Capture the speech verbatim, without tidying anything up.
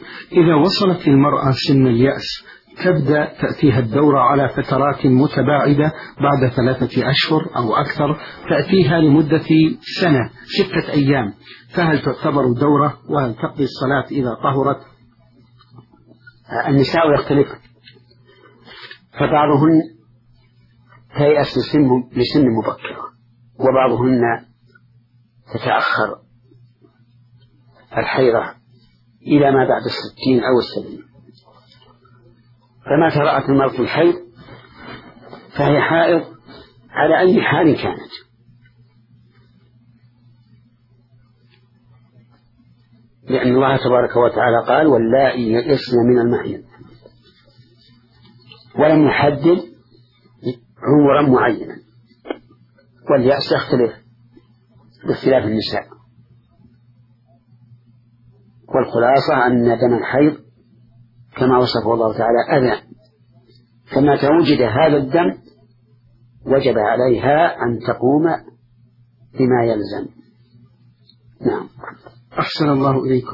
إذا وصلت المرأة سن اليأس تبدأ تأتيها الدورة على فترات متباعدة بعد ثلاثة أشهر أو أكثر، تأتيها لمدة سنة ستة أيام، فهل تعتبر دورة وهل تقضي الصلاة إذا طهرت؟ النساء يختلف، فبعضهن تيأس لسن مبكرة، وبعضهن تتأخر الحيضة إلى ما بعد الستين أو السبعين. فما رأت المرأة الحيض فهي حائض على أي حال كانت، لأن الله تبارك وتعالى قال واللائي يئسن من المحيض، ولم يحدد عمرا معينا، واليأس يختلف باختلاف النساء. والخلاصة أن دم الحيض كما وصفه الله تعالى أذى، فمتى وجد هذا الدم وجب عليها أن تقوم بما يلزم. نعم. أحسن الله إليكم.